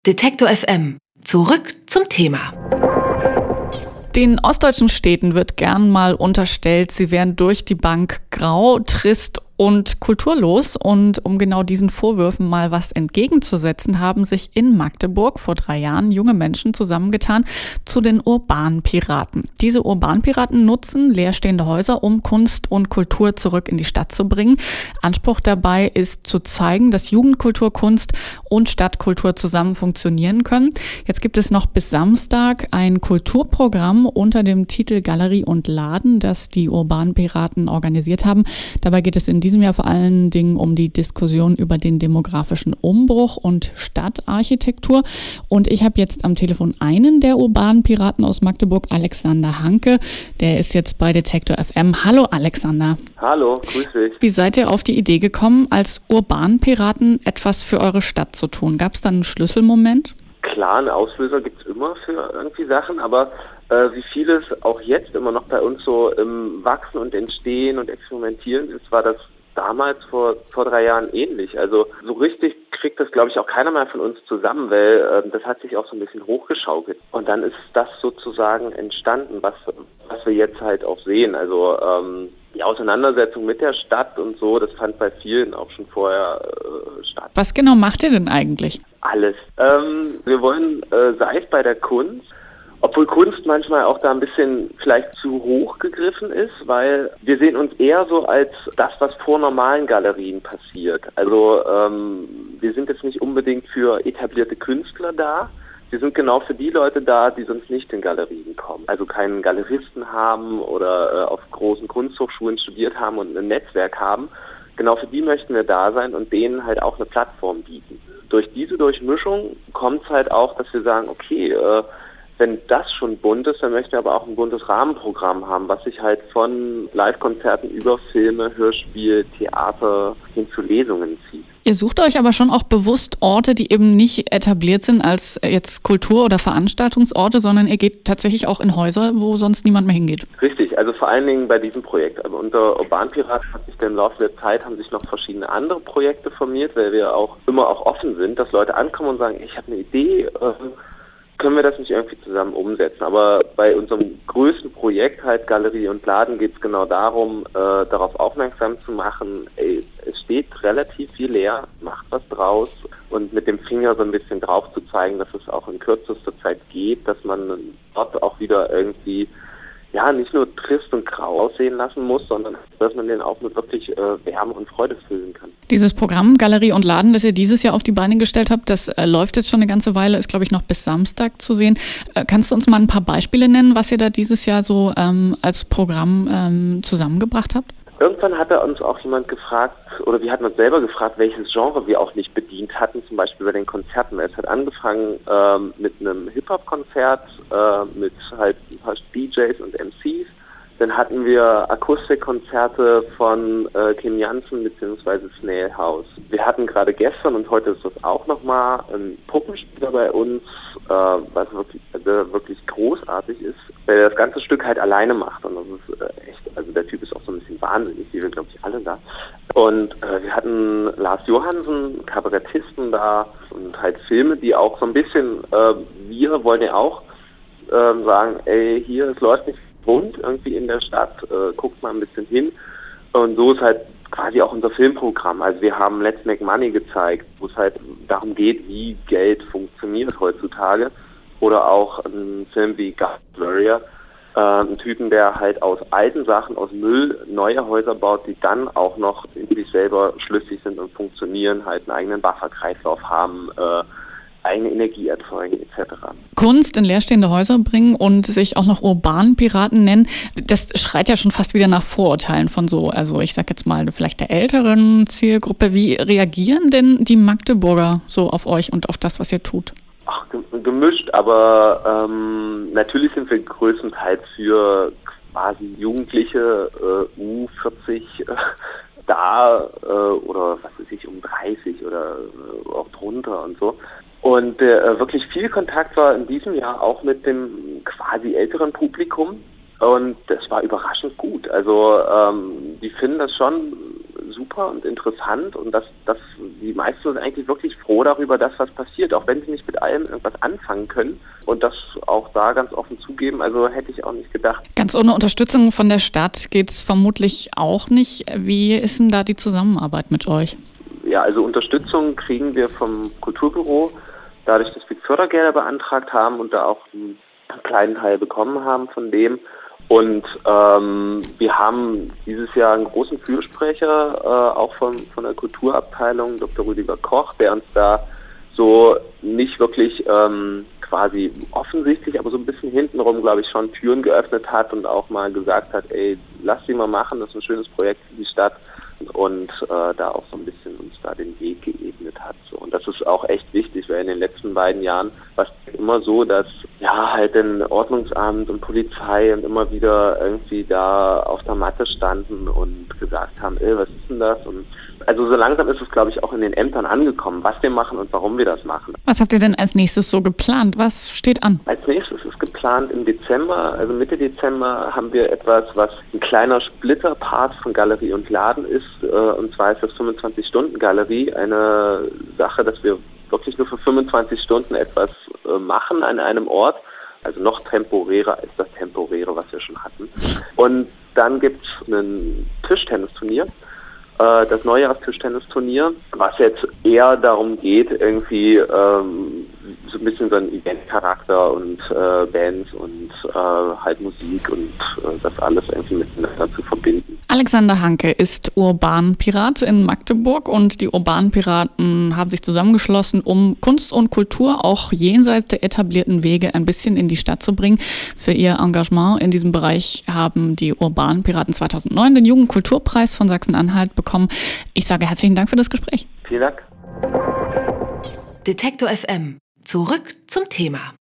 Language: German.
Detektor FM. Zurück zum Thema. Den ostdeutschen Städten wird gern mal unterstellt, sie wären durch die Bank grau, trist und kulturlos. Und um genau diesen Vorwürfen mal was entgegenzusetzen, haben sich in Magdeburg vor 3 Jahren junge Menschen zusammengetan zu den Urbanpiraten. Diese Urbanpiraten nutzen leerstehende Häuser, um Kunst und Kultur zurück in die Stadt zu bringen. Anspruch dabei ist zu zeigen, dass Jugendkultur, Kunst und Stadtkultur zusammen funktionieren können. Jetzt gibt es noch bis Samstag ein Kulturprogramm unter dem Titel Galerie und Laden, das die Urbanpiraten organisiert haben. Dabei geht es in diesem Jahr vor allen Dingen um die Diskussion über den demografischen Umbruch und Stadtarchitektur. Und ich habe jetzt am Telefon einen der Urbanpiraten aus Magdeburg, Alexander Hanke. Der ist jetzt bei Detektor FM. Hallo Alexander. Hallo, grüß dich. Wie seid ihr auf die Idee gekommen, als Urbanpiraten etwas für eure Stadt zu tun? Gab es da einen Schlüsselmoment? Klar, einen Auslöser gibt es immer für irgendwie Sachen, aber wie vieles auch jetzt immer noch bei uns so im Wachsen und Entstehen und Experimentieren ist, war das damals vor 3 Jahren ähnlich. Also so richtig kriegt das, glaube ich, auch keiner mehr von uns zusammen, weil das hat sich auch so ein bisschen hochgeschaukelt. Und dann ist das sozusagen entstanden, was wir jetzt halt auch sehen. Also die Auseinandersetzung mit der Stadt und so, das fand bei vielen auch schon vorher statt. Was genau macht ihr denn eigentlich? Alles. Wir wollen, sei es bei der Kunst, obwohl Kunst manchmal auch da ein bisschen vielleicht zu hoch gegriffen ist, weil wir sehen uns eher so als das, was vor normalen Galerien passiert. Also wir sind jetzt nicht unbedingt für etablierte Künstler da. Wir sind genau für die Leute da, die sonst nicht in Galerien kommen. Also keinen Galeristen haben oder auf großen Kunsthochschulen studiert haben und ein Netzwerk haben. Genau für die möchten wir da sein und denen halt auch eine Plattform bieten. Durch diese Durchmischung kommt es halt auch, dass wir sagen, okay, wenn das schon bunt ist, dann möchten wir aber auch ein buntes Rahmenprogramm haben, was sich halt von Live-Konzerten über Filme, Hörspiel, Theater hin zu Lesungen zieht. Ihr sucht euch aber schon auch bewusst Orte, die eben nicht etabliert sind als jetzt Kultur- oder Veranstaltungsorte, sondern ihr geht tatsächlich auch in Häuser, wo sonst niemand mehr hingeht. Richtig, also vor allen Dingen bei diesem Projekt. Aber unter Urbanpiraten hat sich dann im Laufe der Zeit haben sich noch verschiedene andere Projekte formiert, weil wir auch immer auch offen sind, dass Leute ankommen und sagen, ich habe eine Idee, können wir das nicht irgendwie zusammen umsetzen. Aber bei unserem größten Projekt, halt Galerie und Laden, geht es genau darum, darauf aufmerksam zu machen, es steht relativ viel leer, macht was draus und mit dem Finger so ein bisschen drauf zu zeigen, dass es auch in kürzester Zeit geht, dass man dort auch wieder irgendwie nicht nur trist und grau aussehen lassen muss, sondern dass man den auch mit wirklich Wärme und Freude füllen kann. Dieses Programm Galerie und Laden, das ihr dieses Jahr auf die Beine gestellt habt, das läuft jetzt schon eine ganze Weile, ist glaube ich noch bis Samstag zu sehen. Kannst du uns mal ein paar Beispiele nennen, was ihr da dieses Jahr so als Programm zusammengebracht habt? Irgendwann hatte uns auch jemand gefragt, oder wir hatten uns selber gefragt, welches Genre wir auch nicht bedient hatten, zum Beispiel bei den Konzerten. Es hat angefangen mit einem Hip-Hop-Konzert, mit halt ein paar DJs und MCs. Dann hatten wir Akustikkonzerte von Kim Jansen bzw. Snail House. Wir hatten gerade gestern und heute ist das auch nochmal ein Puppenspieler bei uns, was wirklich großartig ist, weil er das ganze Stück halt alleine macht. Und das ist echt, also der Typ ist auch so ein bisschen wahnsinnig, wie wir glaube ich alle da. Und wir hatten Lars Johansen, Kabarettisten da und halt Filme, die auch so ein bisschen, wir wollen ja auch sagen, hier, es läuft nicht bunt irgendwie in der Stadt, guckt mal ein bisschen hin. Und so ist halt quasi auch unser Filmprogramm. Also wir haben Let's Make Money gezeigt, wo es halt darum geht, wie Geld funktioniert heutzutage. Oder auch ein Film wie Gus Warrior, ein Typen, der halt aus alten Sachen, aus Müll neue Häuser baut, die dann auch noch in sich selber schlüssig sind und funktionieren, halt einen eigenen Bufferkreislauf haben, eigene Energie erzeugen etc. Kunst in leerstehende Häuser bringen und sich auch noch Urbanpiraten nennen, das schreit ja schon fast wieder nach Vorurteilen von so, also ich sag jetzt mal vielleicht der älteren Zielgruppe. Wie reagieren denn die Magdeburger so auf euch und auf das, was ihr tut? Ach, gemischt, aber natürlich sind wir größtenteils für quasi Jugendliche U40 da oder was weiß ich, um 30 oder auch drunter und so. Und wirklich viel Kontakt war in diesem Jahr auch mit dem quasi älteren Publikum und das war überraschend gut. Also die finden das schon super und interessant und dass die meisten sind eigentlich wirklich froh darüber, dass was passiert, auch wenn sie nicht mit allem irgendwas anfangen können und das auch da ganz offen zugeben, also hätte ich auch nicht gedacht. Ganz ohne Unterstützung von der Stadt geht es vermutlich auch nicht. Wie ist denn da die Zusammenarbeit mit euch? Ja, also Unterstützung kriegen wir vom Kulturbüro, dadurch, dass wir Fördergelder beantragt haben und da auch einen kleinen Teil bekommen haben von dem. Und wir haben dieses Jahr einen großen Fürsprecher, auch von der Kulturabteilung, Dr. Rüdiger Koch, der uns da so nicht wirklich quasi offensichtlich, aber so ein bisschen hintenrum, glaube ich, schon Türen geöffnet hat und auch mal gesagt hat, ey, lass sie mal machen, das ist ein schönes Projekt für die Stadt und da auch so ein bisschen uns da den Weg geebnet hat. So. Und das ist auch echt wichtig, weil in den letzten beiden Jahren war es immer so, dass ja halt ein Ordnungsamt und Polizei und immer wieder irgendwie da auf der Matte standen und gesagt haben, was ist denn das? Und also so langsam ist es, glaube ich, auch in den Ämtern angekommen, was wir machen und warum wir das machen. Was habt ihr denn als nächstes so geplant? Was steht an? Als nächstes ist geplant im Dezember, also Mitte Dezember, haben wir etwas, was ein kleiner Splitterpart von Galerie und Laden ist. Und zwar ist das 25-Stunden-Galerie, eine Sache, dass wir wirklich nur für 25 Stunden etwas machen an einem Ort. Also noch temporärer als das Temporäre, was wir schon hatten. Und dann gibt es ein Tischtennisturnier. Das Neujahrstischtennisturnier, was jetzt eher darum geht, irgendwie so ein bisschen so einen Event-Charakter und Bands und halt Musik und das alles irgendwie miteinander zu verbinden. Alexander Hanke ist Urbanpirat in Magdeburg und die Urbanpiraten haben sich zusammengeschlossen, um Kunst und Kultur auch jenseits der etablierten Wege ein bisschen in die Stadt zu bringen. Für ihr Engagement in diesem Bereich haben die Urbanpiraten 2009 den Jugendkulturpreis von Sachsen-Anhalt bekommen. Ich sage herzlichen Dank für das Gespräch. Vielen Dank. Detektor FM. Zurück zum Thema.